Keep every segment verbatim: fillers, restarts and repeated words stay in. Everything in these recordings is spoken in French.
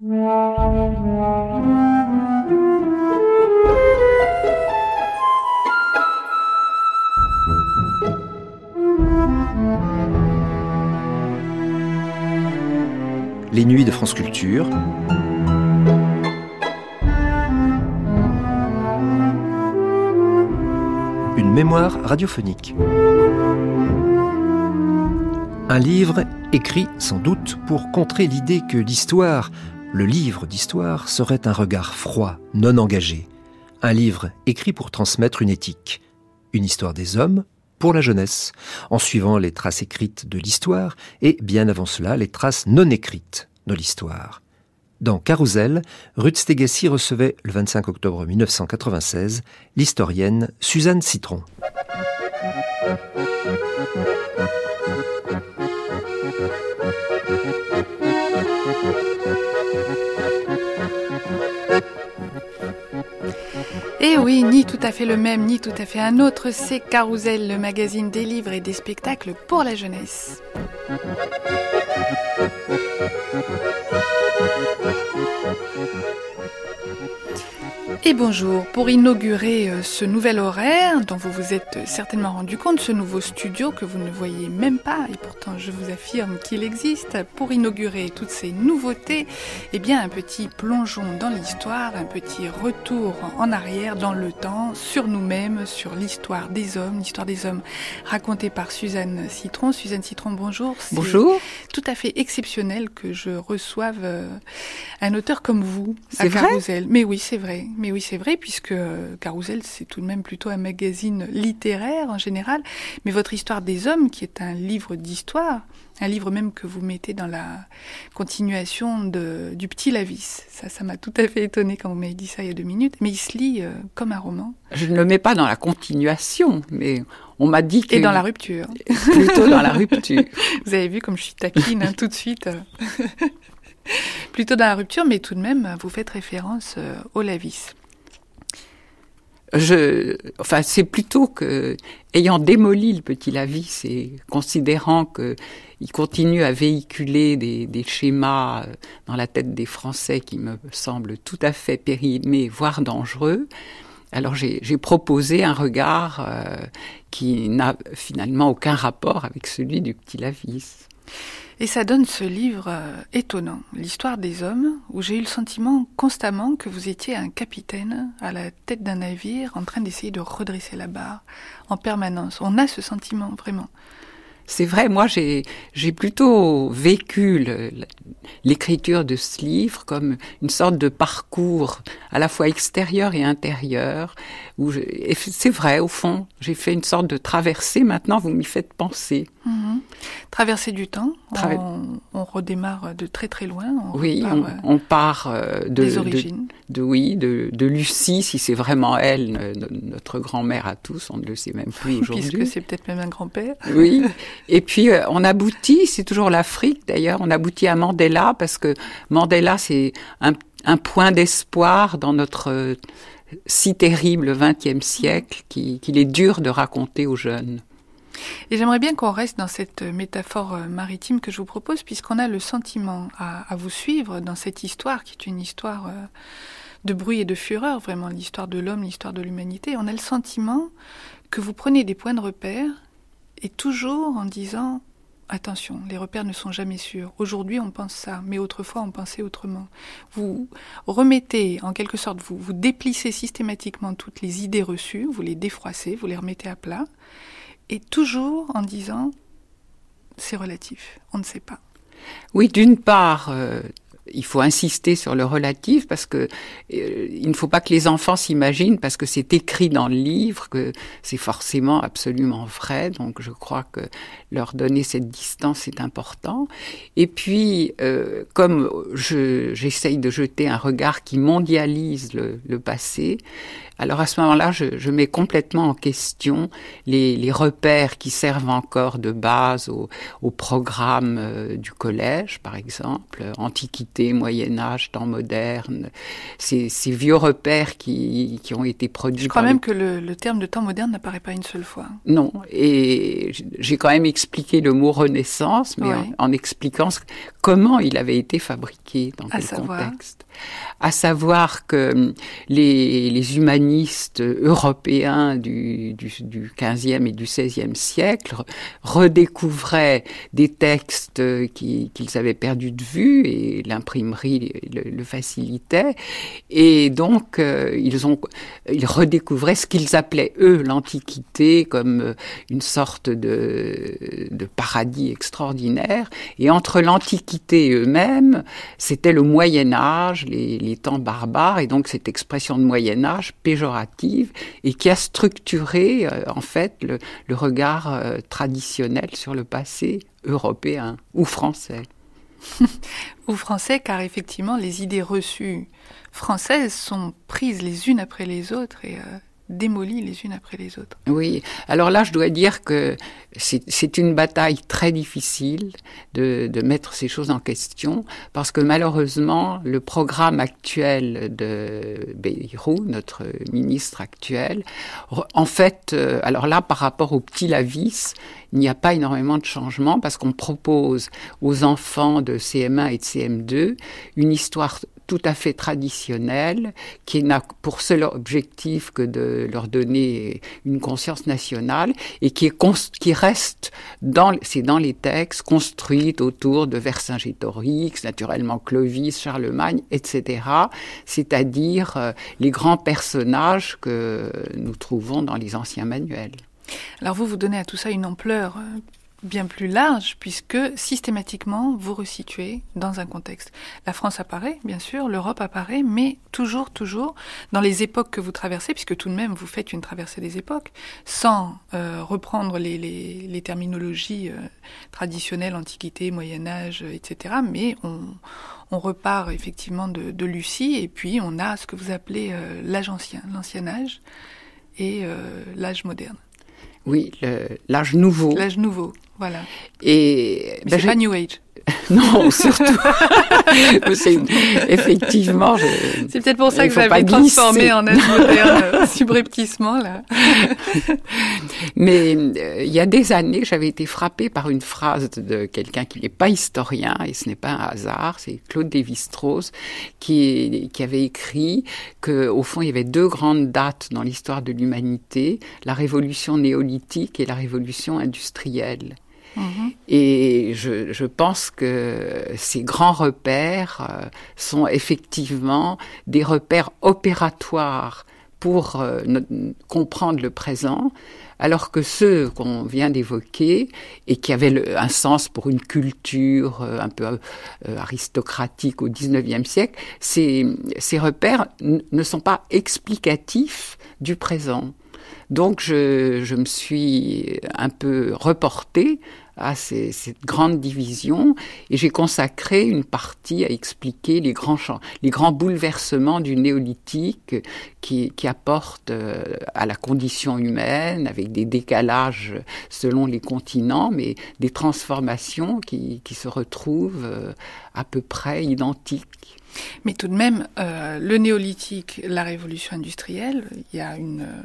Les nuits de France Culture. Une mémoire radiophonique. Un livre écrit sans doute pour contrer l'idée que l'histoire, le livre d'histoire, serait un regard froid, non engagé. Un livre écrit pour transmettre une éthique, une histoire des hommes pour la jeunesse, en suivant les traces écrites de l'histoire et, bien avant cela, les traces non écrites de l'histoire. Dans Carousel, Ruth Stégassy recevait, le vingt-cinq octobre mille neuf cent quatre-vingt-seize, l'historienne Suzanne Citron. Et oui, ni tout à fait le même, ni tout à fait un autre, c'est Carousel, le magazine des livres et des spectacles pour la jeunesse. Et bonjour, pour inaugurer ce nouvel horaire dont vous vous êtes certainement rendu compte, ce nouveau studio que vous ne voyez même pas, et pourtant je vous affirme qu'il existe, pour inaugurer toutes ces nouveautés, eh bien un petit plongeon dans l'histoire, un petit retour en arrière dans le temps, sur nous-mêmes, sur l'histoire des hommes, l'histoire des hommes racontée par Suzanne Citron. Suzanne Citron, bonjour. C'est bonjour. Tout à fait exceptionnel que je reçoive un auteur comme vous à Carousel. Mais oui, c'est vrai. Mais oui, c'est vrai, puisque Carousel, c'est tout de même plutôt un magazine littéraire en général. Mais votre histoire des hommes, qui est un livre d'histoire, un livre même que vous mettez dans la continuation de, du Petit Lavis. Ça, ça m'a tout à fait étonné quand vous m'avez dit ça il y a deux minutes. Mais il se lit euh, comme un roman. Je ne le mets pas dans la continuation, mais on m'a dit que... Et dans la rupture. Plutôt dans la rupture. Vous avez vu comme je suis taquine hein, tout de suite. Plutôt dans la rupture, mais tout de même, vous faites référence euh, au Lavis. Je, enfin, c'est plutôt que, ayant démoli le Petit Lavis et considérant que il continue à véhiculer des, des schémas dans la tête des Français qui me semblent tout à fait périmés, voire dangereux, alors j'ai, j'ai proposé un regard euh, qui n'a finalement aucun rapport avec celui du Petit Lavis. Et ça donne ce livre euh, étonnant, l'histoire des hommes, où j'ai eu le sentiment constamment que vous étiez un capitaine à la tête d'un navire en train d'essayer de redresser la barre en permanence. On a ce sentiment, vraiment. C'est vrai, moi j'ai, j'ai plutôt vécu le, l'écriture de ce livre comme une sorte de parcours à la fois extérieur et intérieur. Où je, et c'est vrai, au fond, j'ai fait une sorte de traversée, maintenant vous m'y faites penser. Mmh. Traversée du temps, Traver... on, on redémarre de très très loin. On oui, repart, on, on part euh, de, des origines. De, de, oui, de, de Lucie, si c'est vraiment elle, notre grand-mère à tous, on ne le sait même plus aujourd'hui. Puisque c'est peut-être même un grand-père. Oui, et puis euh, on aboutit, c'est toujours l'Afrique d'ailleurs, on aboutit à Mandela, parce que Mandela c'est un, un point d'espoir dans notre euh, si terrible vingtième siècle qui, qu'il est dur de raconter aux jeunes. Et j'aimerais bien qu'on reste dans cette métaphore maritime que je vous propose, puisqu'on a le sentiment à, à vous suivre dans cette histoire, qui est une histoire euh, de bruit et de fureur, vraiment l'histoire de l'homme, l'histoire de l'humanité. On a le sentiment que vous prenez des points de repère, et toujours en disant « Attention, les repères ne sont jamais sûrs. Aujourd'hui, on pense ça, mais autrefois, on pensait autrement. » Vous remettez, en quelque sorte, vous, vous déplissez systématiquement toutes les idées reçues, vous les défroissez, vous les remettez à plat, et toujours en disant « c'est relatif, on ne sait pas ». Oui, d'une part, euh, il faut insister sur le relatif parce que euh, il ne faut pas que les enfants s'imaginent, parce que c'est écrit dans le livre, que c'est forcément absolument vrai. Donc je crois que leur donner cette distance est important. Et puis, euh, comme je, j'essaye de jeter un regard qui mondialise le, le passé, alors à ce moment-là, je, je mets complètement en question les, les repères qui servent encore de base au, au programme euh, du collège, par exemple, Antiquité, Antiquité, Moyen-Âge, temps moderne, ces, ces vieux repères qui, qui ont été produits. Je crois même les... que le, le terme de temps moderne n'apparaît pas une seule fois. Non, et j'ai quand même expliqué le mot Renaissance, mais ouais. en, en expliquant comment il avait été fabriqué, dans quel contexte. À savoir que les, les humanistes européens du, du, du quinzième et du seizième siècle redécouvraient des textes qui, qu'ils avaient perdus de vue, et l'imprimerie le, le facilitait, et donc euh, ils, ont, ils redécouvraient ce qu'ils appelaient, eux, l'Antiquité, comme une sorte de, de paradis extraordinaire, et entre l'Antiquité et eux-mêmes, c'était le Moyen-Âge, les, les temps barbares, et donc cette expression de Moyen-Âge péjorative, et qui a structuré, euh, en fait, le, le regard euh, traditionnel sur le passé européen ou français. Ou français, car effectivement, les idées reçues françaises sont prises les unes après les autres et euh, démolies les unes après les autres. Oui, alors là, je dois dire que c'est, c'est une bataille très difficile de, de mettre ces choses en question, parce que malheureusement, le programme actuel de Bayrou, notre ministre actuel, en fait, euh, alors là, par rapport au petit Lavis, il n'y a pas énormément de changements, parce qu'on propose aux enfants de C M un et de C M deux une histoire tout à fait traditionnelle, qui n'a pour seul objectif que de leur donner une conscience nationale, et qui, est const- qui reste, dans, c'est dans les textes, construite autour de Vercingétorix, naturellement Clovis, Charlemagne, et cetera, c'est-à-dire euh, les grands personnages que nous trouvons dans les anciens manuels. Alors vous, vous donnez à tout ça une ampleur euh, bien plus large, puisque systématiquement, vous resituez dans un contexte. La France apparaît, bien sûr, l'Europe apparaît, mais toujours, toujours, dans les époques que vous traversez, puisque tout de même, vous faites une traversée des époques, sans euh, reprendre les, les, les terminologies euh, traditionnelles, Antiquité, Moyen-Âge, et cetera, mais on, on repart effectivement de, de Lucie, et puis on a ce que vous appelez euh, l'âge ancien, l'ancien âge, et euh, l'âge moderne. Oui, le, l'âge nouveau. L'âge nouveau, voilà. Et mais ben c'est je... pas New Age. Non, surtout. c'est, effectivement, je... c'est peut-être pour ça que vous avez transformé en âge moderne subrepticement là. Mais euh, il y a des années, j'avais été frappée par une phrase de quelqu'un qui n'est pas historien, et ce n'est pas un hasard, c'est Claude Lévi-Strauss, qui, qui avait écrit qu'au fond, il y avait deux grandes dates dans l'histoire de l'humanité, la révolution néolithique et la révolution industrielle. Mmh. Et je, je pense que ces grands repères euh, sont effectivement des repères opératoires pour euh, no- comprendre le présent, alors que ceux qu'on vient d'évoquer et qui avaient le, un sens pour une culture euh, un peu euh, aristocratique au dix-neuvième siècle, ces, ces repères n- ne sont pas explicatifs du présent. Donc je, je me suis un peu reportée à ces, cette grande division, et j'ai consacré une partie à expliquer les grands, les grands bouleversements du néolithique qui, qui apportent euh, à la condition humaine, avec des décalages selon les continents, mais des transformations qui, qui se retrouvent euh, à peu près identiques. Mais tout de même, euh, le néolithique, la révolution industrielle, il y a une euh,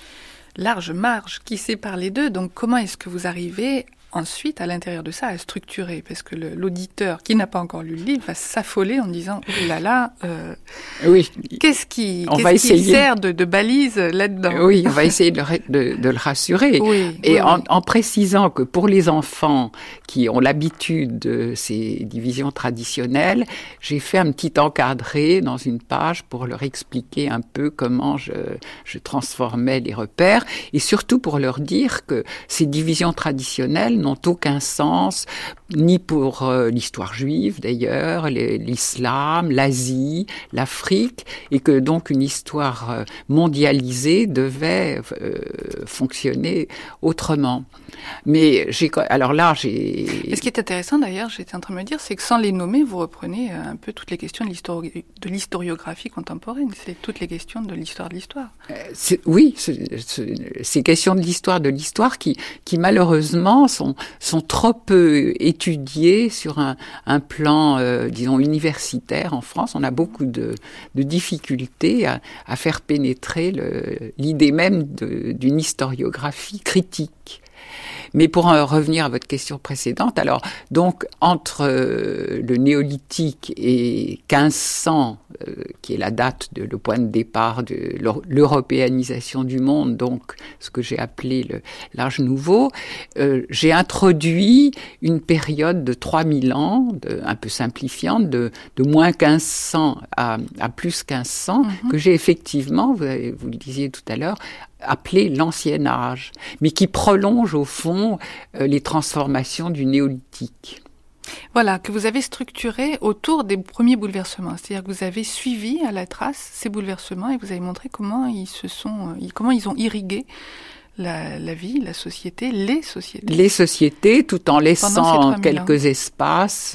large marge qui sépare les deux. Donc comment est-ce que vous arrivez ensuite, à l'intérieur de ça, à structurer? Parce que le, l'auditeur qui n'a pas encore lu le livre va s'affoler en disant « Oh là là, euh, oui. qu'est-ce qui, on qu'est-ce va qui essayer. sert de, de balise là-dedans ?» Oui, on va essayer de, de, de le rassurer. Oui, Et oui, en, oui. en précisant que pour les enfants qui ont l'habitude de ces divisions traditionnelles, j'ai fait un petit encadré dans une page pour leur expliquer un peu comment je, je transformais les repères, et surtout pour leur dire que ces divisions traditionnelles n'ont aucun sens, ni pour euh, l'histoire juive d'ailleurs, les, l'islam, l'Asie, l'Afrique, et que donc une histoire euh, mondialisée devait euh, fonctionner autrement. Mais j'ai, alors là, j'ai... Et ce qui est intéressant d'ailleurs, j'étais en train de me dire, c'est que sans les nommer, vous reprenez un peu toutes les questions de, l'histori- de l'historiographie contemporaine. C'est toutes les questions de l'histoire de l'histoire. Euh, c'est, oui, c'est, c'est, ces questions de l'histoire de l'histoire qui, qui malheureusement sont sont, sont trop peu étudiées sur un, un plan, euh, disons, universitaire en France. On a beaucoup de, de difficultés à, à faire pénétrer le, l'idée même de, d'une historiographie critique. Mais pour en revenir à votre question précédente, alors donc entre euh, le néolithique et quinze cents, euh, qui est la date, de, le point de départ de l'européanisation du monde, donc ce que j'ai appelé le, l'âge nouveau, euh, j'ai introduit une période de trois mille ans, de, un peu simplifiante, de, de moins quinze cents à, à plus quinze cents, mm-hmm. que j'ai effectivement, vous, vous le disiez tout à l'heure, appelé l'ancien âge, mais qui prolonge au fond euh, les transformations du néolithique. Voilà, que vous avez structuré autour des premiers bouleversements, c'est-à-dire que vous avez suivi à la trace ces bouleversements et vous avez montré comment ils se sont, comment ils ont irrigué la, la vie, la société, les sociétés. Les sociétés, tout en laissant quelques espaces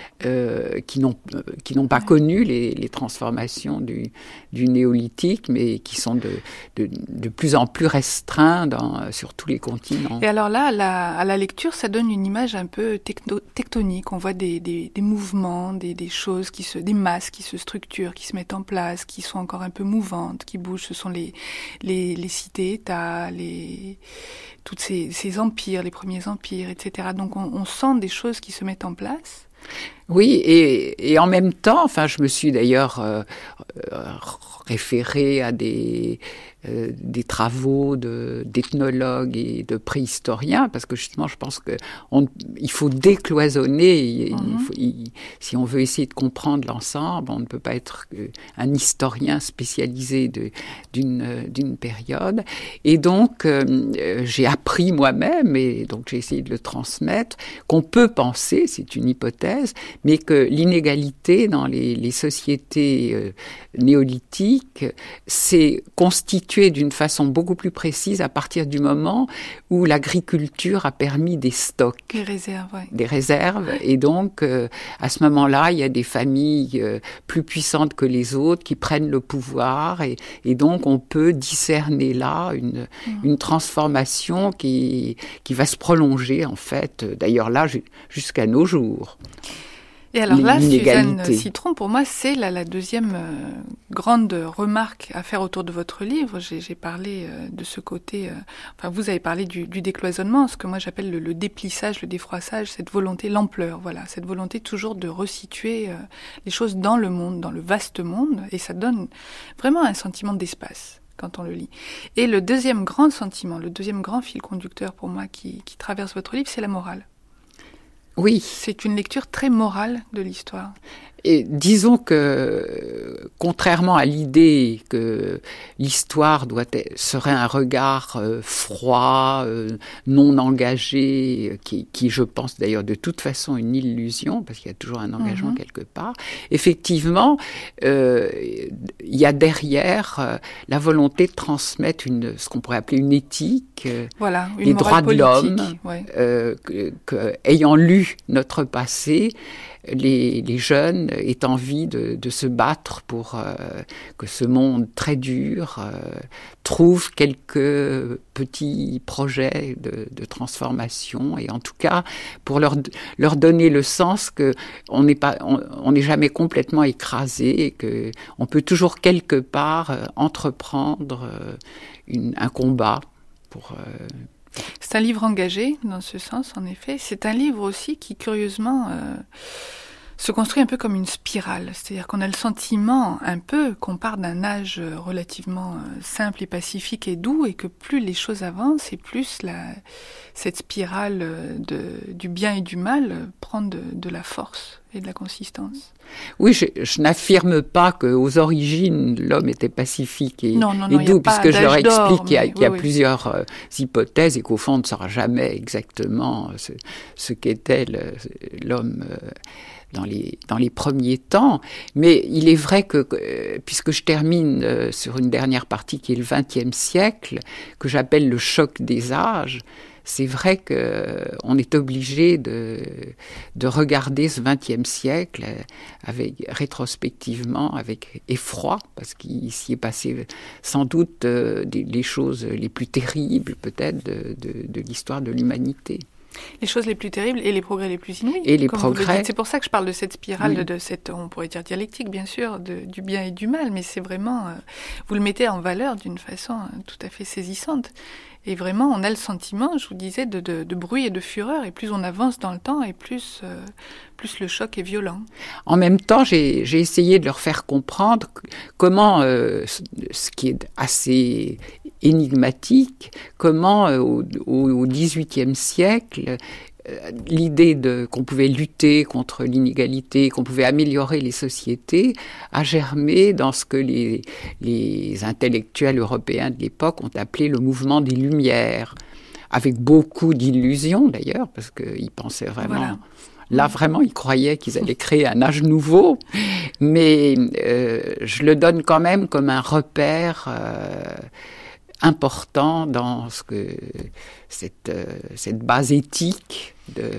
euh, qui n'ont qui n'ont pas ouais. connu les, les transformations du, du néolithique, mais qui sont de, de, de plus en plus restreints dans, sur tous les continents. Et alors là, à la, à la lecture, ça donne une image un peu techno, tectonique. On voit des, des, des mouvements, des, des choses, qui se, des masses qui se structurent, qui se mettent en place, qui sont encore un peu mouvantes, qui bougent. Ce sont les, les, les cités-États, les, toutes ces, ces empires, les premiers empires, et cetera. Donc on, on sent des choses qui se mettent en place. Oui, et, et en même temps, enfin, je me suis d'ailleurs euh, euh, référée à des, euh, des travaux de, d'ethnologues et de préhistoriens, parce que justement, je pense que on, il faut décloisonner. Il, mm-hmm. il faut, il, si on veut essayer de comprendre l'ensemble, on ne peut pas être un historien spécialisé de, d'une, d'une période. Et donc, euh, j'ai appris moi-même, et donc j'ai essayé de le transmettre, qu'on peut penser, c'est une hypothèse, mais que l'inégalité dans les, les sociétés euh, néolithiques s'est constituée d'une façon beaucoup plus précise à partir du moment où l'agriculture a permis des stocks. Des réserves, oui. Des réserves. Et donc, euh, à ce moment-là, il y a des familles euh, plus puissantes que les autres qui prennent le pouvoir. Et, et donc, on peut discerner là une, mmh. une transformation qui, qui va se prolonger, en fait, d'ailleurs là, jusqu'à nos jours. Et alors là, Suzanne Citron, pour moi, c'est la, la deuxième euh, grande remarque à faire autour de votre livre. J'ai, j'ai parlé euh, de ce côté, euh, enfin vous avez parlé du, du décloisonnement, ce que moi j'appelle le, le déplissage, le défroissage, cette volonté, l'ampleur, voilà, cette volonté toujours de resituer euh, les choses dans le monde, dans le vaste monde, et ça donne vraiment un sentiment d'espace quand on le lit. Et le deuxième grand sentiment, le deuxième grand fil conducteur pour moi qui, qui traverse votre livre, c'est la morale. Oui. C'est une lecture très morale de l'histoire. Et disons que, contrairement à l'idée que l'histoire doit être, serait un regard euh, froid, euh, non engagé, qui, qui, je pense d'ailleurs de toute façon une illusion, parce qu'il y a toujours un engagement mm-hmm. quelque part, effectivement, euh, il y a derrière euh, la volonté de transmettre une, ce qu'on pourrait appeler une éthique, euh, voilà, une les droits de l'homme, ouais. euh, que, que, ayant lu notre passé, Les, les jeunes aient envie de, de se battre pour euh, que ce monde très dur euh, trouve quelques petits projets de, de transformation, et en tout cas pour leur, leur donner le sens qu'on n'est pas, on, on n'est jamais complètement écrasé, et qu'on peut toujours quelque part euh, entreprendre euh, une, un combat pour... Euh, C'est un livre engagé, dans ce sens, en effet. C'est un livre aussi qui, curieusement, euh, se construit un peu comme une spirale. C'est-à-dire qu'on a le sentiment, un peu, qu'on part d'un âge relativement euh, simple et pacifique et doux, et que plus les choses avancent, et plus la, cette spirale de, du bien et du mal prend de, de la force et de la consistance. Oui, je, je n'affirme pas qu'aux origines, l'homme était pacifique et, non, non, non, et doux, puisque je leur explique qu'il y a, mais, qu'il y a oui, plusieurs euh, hypothèses, et qu'au fond, on ne saura jamais exactement ce, ce qu'était le, l'homme euh, dans les, dans les premiers temps. Mais il est vrai que, euh, puisque je termine euh, sur une dernière partie qui est le vingtième siècle, que j'appelle le choc des âges, c'est vrai qu'on est obligé de, de regarder ce vingtième siècle avec, rétrospectivement avec effroi, parce qu'il s'y est passé sans doute euh, des, les choses les plus terribles peut-être de, de, de l'histoire de l'humanité. Les choses les plus terribles et les progrès les plus inouïs. Et les comme progrès. Vous le dites. C'est pour ça que je parle de cette spirale, Oui. de cette, on pourrait dire dialectique, bien sûr, de, du bien et du mal, mais c'est vraiment, euh, vous le mettez en valeur d'une façon euh, tout à fait saisissante. Et vraiment, on a le sentiment, je vous disais, de, de, de bruit et de fureur, et plus on avance dans le temps, et plus, euh, plus le choc est violent. En même temps, j'ai, j'ai essayé de leur faire comprendre comment, euh, ce qui est assez énigmatique, comment euh, au, au dix-huitième siècle, euh, l'idée de, qu'on pouvait lutter contre l'inégalité, qu'on pouvait améliorer les sociétés, a germé dans ce que les, les intellectuels européens de l'époque ont appelé le mouvement des Lumières, avec beaucoup d'illusions d'ailleurs, parce qu'ils pensaient vraiment... Voilà. Là, vraiment, ils croyaient qu'ils allaient créer un âge nouveau, mais euh, je le donne quand même comme un repère euh, important dans ce que cette, euh, cette base éthique de,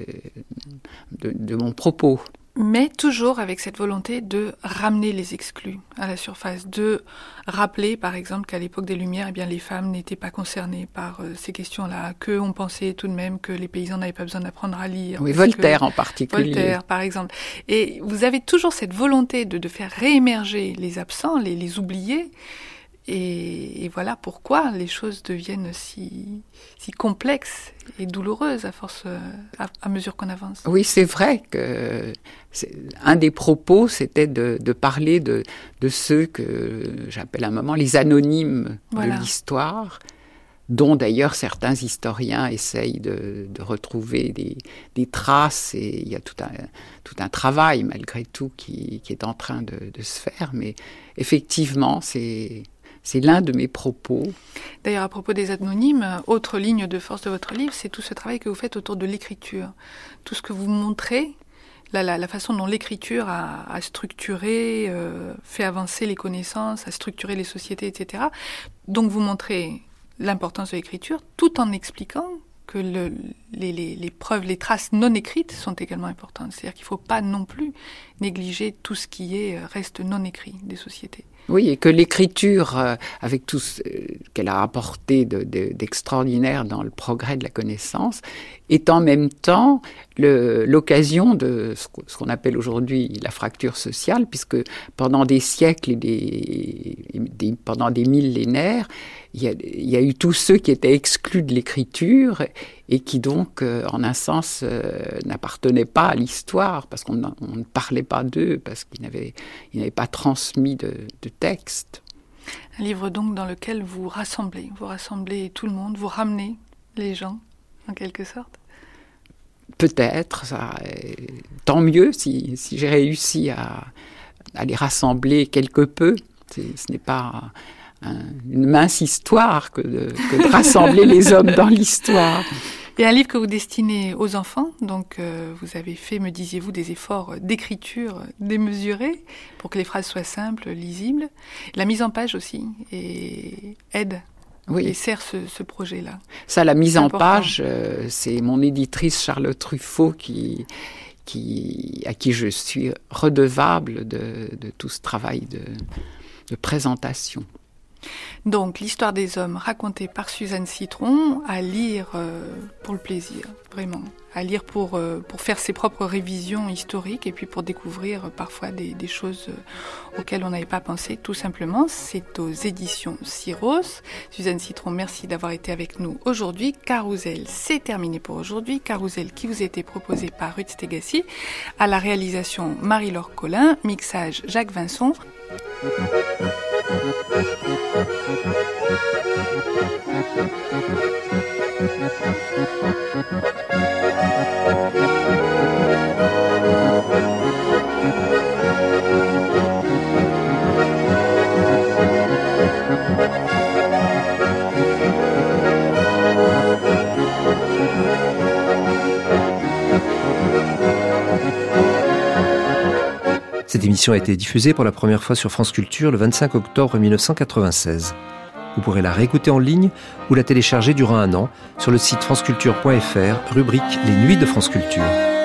de, de mon propos. Mais toujours avec cette volonté de ramener les exclus à la surface, de rappeler par exemple qu'à l'époque des Lumières, eh bien, les femmes n'étaient pas concernées par euh, ces questions-là, qu'on pensait tout de même que les paysans n'avaient pas besoin d'apprendre à lire. Oui, Voltaire en particulier. Voltaire par exemple. Et vous avez toujours cette volonté de, de faire réémerger les absents, les, les oubliés. Et, et voilà pourquoi les choses deviennent si, si complexes et douloureuses à force, à, à mesure qu'on avance. Oui, c'est vrai que c'est, un des propos, c'était de, de parler de, de ceux que j'appelle à un moment les anonymes voilà. de l'histoire, dont d'ailleurs certains historiens essayent de, de retrouver des, des traces, et il y a tout un, tout un travail malgré tout qui, qui est en train de, de se faire, mais effectivement, c'est... C'est l'un de mes propos. D'ailleurs, à propos des anonymes, autre ligne de force de votre livre, c'est tout ce travail que vous faites autour de l'écriture. Tout ce que vous montrez, la, la, la façon dont l'écriture a, a structuré, euh, fait avancer les connaissances, a structuré les sociétés, et cetera. Donc vous montrez l'importance de l'écriture, tout en expliquant que le, les, les, les preuves, les traces non écrites sont également importantes. C'est-à-dire qu'il ne faut pas non plus négliger tout ce qui est, reste non écrit des sociétés. Oui, et que l'écriture, euh, avec tout ce qu'elle a apporté de, de, d'extraordinaire dans le progrès de la connaissance, est en même temps le, l'occasion de ce qu'on appelle aujourd'hui la fracture sociale, puisque pendant des siècles et des, des, pendant des millénaires, il y, a, il y a eu tous ceux qui étaient exclus de l'écriture et qui donc, euh, en un sens, euh, n'appartenaient pas à l'histoire, parce qu'on on ne parlait pas d'eux, parce qu'ils n'avaient, ils n'avaient pas transmis de, de texte. Un livre donc dans lequel vous rassemblez, vous rassemblez tout le monde, vous ramenez les gens, en quelque sorte. Peut-être, ça, tant mieux si, si j'ai réussi à, à les rassembler quelque peu. C'est, ce n'est pas un, une mince histoire que de, que de rassembler les hommes dans l'histoire. Il y a un livre que vous destinez aux enfants, donc euh, vous avez fait, me disiez-vous, des efforts d'écriture démesurés pour que les phrases soient simples, lisibles. La mise en page aussi et aide. Oui. Et sert ce, ce projet-là. Ça, la mise en page, euh, c'est mon éditrice Charlotte Truffaut qui, qui, à qui je suis redevable de, de tout ce travail de, de présentation. Donc, l'histoire des hommes racontée par Suzanne Citron, à lire euh, pour le plaisir, vraiment. À lire pour, euh, pour faire ses propres révisions historiques et puis pour découvrir euh, parfois des, des choses euh, auxquelles on n'avait pas pensé, tout simplement. C'est aux éditions Syros. Suzanne Citron, merci d'avoir été avec nous aujourd'hui. Carousel, c'est terminé pour aujourd'hui. Carousel qui vous a été proposé par Ruth Stegassi. À la réalisation, Marie-Laure Collin. Mixage, Jacques Vincent. Cette émission a été diffusée pour la première fois sur France Culture le vingt-cinq octobre mille neuf cent quatre-vingt-seize. Vous pourrez la réécouter en ligne ou la télécharger durant un an sur le site franceculture point f r, rubrique Les Nuits de France Culture.